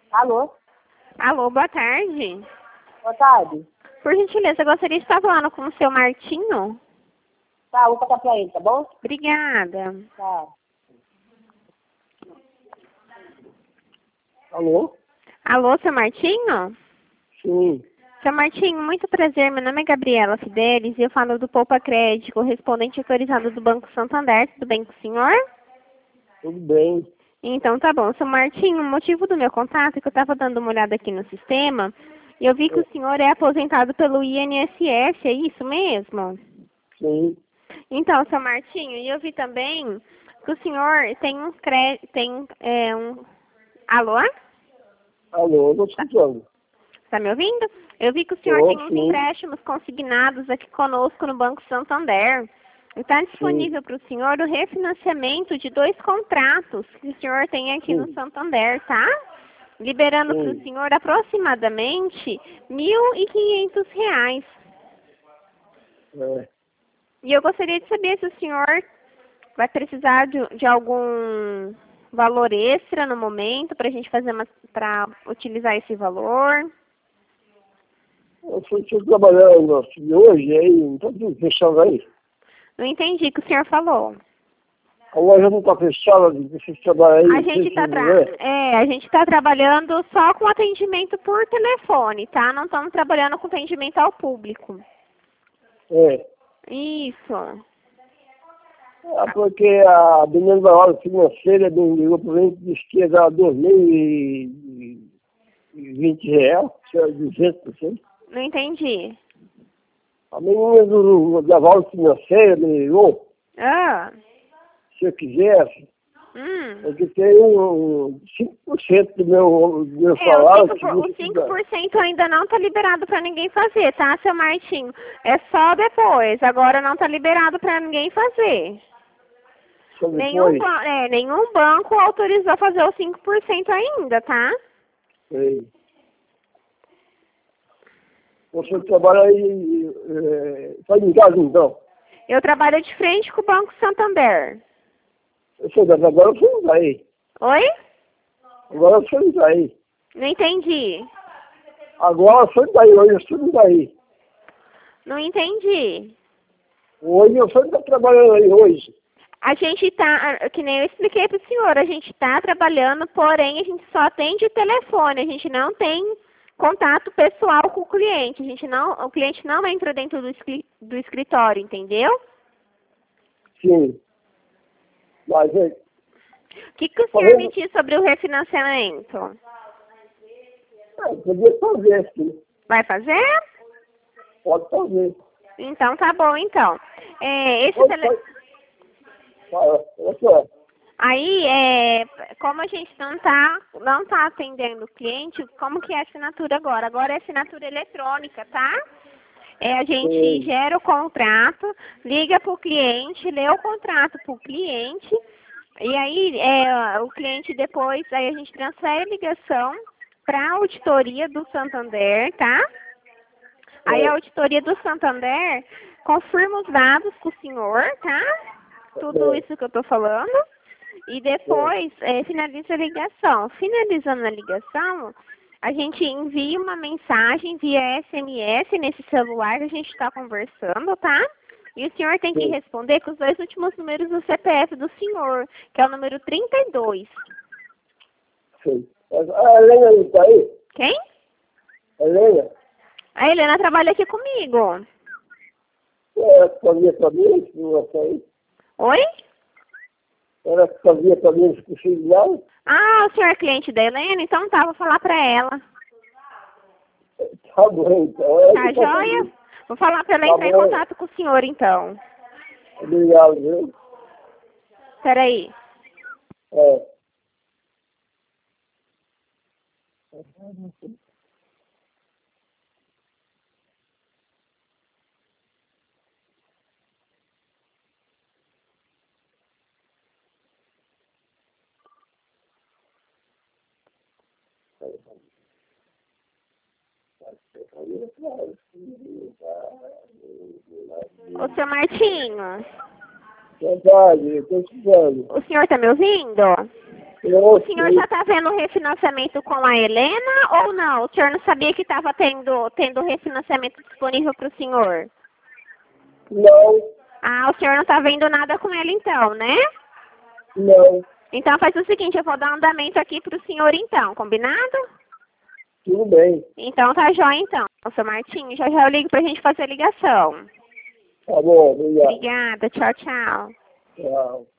Alô? Alô, boa tarde. Boa tarde. Por gentileza, eu gostaria de estar falando com o seu Martinho. Tá, vou passar pra ele, tá bom? Obrigada. Tá. Alô? Alô, seu Martinho? Sim. Seu Martinho, muito prazer. Meu nome é Gabriela Fidelis e eu falo do Poupa Crédito, correspondente autorizado do Banco Santander. Tudo bem com o senhor? Tudo bem. Então tá bom. Seu Martinho, o motivo do meu contato é que eu estava dando uma olhada aqui no sistema e eu vi que o senhor é aposentado pelo INSS, é isso mesmo? Sim. Então, seu Martinho, e eu vi também que o senhor tem um Alô? Alô, eu tô te escutando. Tá me ouvindo? Eu vi que o senhor Tô, tem uns sim. empréstimos consignados aqui conosco no Banco Santander. Está disponível para o senhor o refinanciamento de 2 contratos que o senhor tem aqui no Sim. Santander, tá? Liberando para o Sim. senhor aproximadamente R$ 1.500. É. E eu gostaria de saber se o senhor vai precisar de algum valor extra no momento para a gente fazer para utilizar esse valor. Eu estou trabalhando assim, hoje aí, não tá tudo fechado aí. Não entendi o que o senhor falou. A loja não tá fechada, vocês trabalham aí, A não sei gente se está não é. a gente tá trabalhando só com atendimento por telefone, tá? Não estamos trabalhando com atendimento ao público. É. Isso. Porque a dona da hora financeira me ligou para mim e disse que ia dar R$ 2.020, que era 200%. Não entendi. A menina da Vale Financeira me ligou, Ah. se eu quisesse, porque tem um 5% do meu salário. O 5% ainda não está liberado para ninguém fazer, tá, seu Martinho? É só depois. Agora não está liberado para ninguém fazer. Só depois. Nenhum banco autorizou fazer o 5% ainda, tá? Sei. Você trabalha aí, faz em casa então. Eu trabalho de frente com o Banco Santander. Eu sei, mas agora você não tá aí. Oi? Agora você não tá aí. Não entendi. Agora você não tá aí, hoje você não tá aí. Não entendi. Hoje você não tá trabalhando aí hoje. A gente tá, que nem eu expliquei para o senhor, a gente está trabalhando, porém a gente só atende o telefone, a gente não tem contato pessoal com o cliente. O cliente não entra dentro do escritório, entendeu? Sim. Mas O que o senhor me diz sobre o refinanciamento? podia fazer, sim. Vai fazer? Pode fazer. Então tá bom, então. Aí, como a gente não tá atendendo o cliente, como que é a assinatura agora? Agora é assinatura eletrônica, tá? A gente gera o contrato, liga para o cliente, lê o contrato para o cliente, e aí o cliente depois, aí a gente transfere a ligação para a auditoria do Santander, tá? Aí a auditoria do Santander confirma os dados com o senhor, tá? Tudo isso que eu tô falando. E depois finaliza a ligação. Finalizando a ligação, a gente envia uma mensagem via SMS nesse celular que a gente está conversando, tá? E o senhor tem que responder com os 2 últimos números do CPF do senhor, que é o número 32. Sim. A Helena não está aí? Quem? Helena? A Helena trabalha aqui comigo. Ela fazia também, não está aí? Oi? Ela fazia também os cursinhos dela? Ah, o senhor é cliente da Helena? Então tá, vou falar pra ela. Tá bom, então. Tá joia? Vou falar pra ela entrar em contato com o senhor, então. Obrigado, viu? Peraí. Ô, seu Martinho. Verdade, eu estou escutando. O senhor tá me ouvindo? O senhor já está vendo o refinanciamento com a Helena ou não? O senhor não sabia que estava tendo refinanciamento disponível para o senhor? Não. Ah, o senhor não está vendo nada com ela então, né? Não. Então faz o seguinte, eu vou dar andamento aqui para o senhor então, combinado? Tudo bem. Então tá jóia então, seu Martinho. Já eu ligo pra gente fazer a ligação. Tá bom, obrigado. Obrigada, tchau, tchau. Tchau.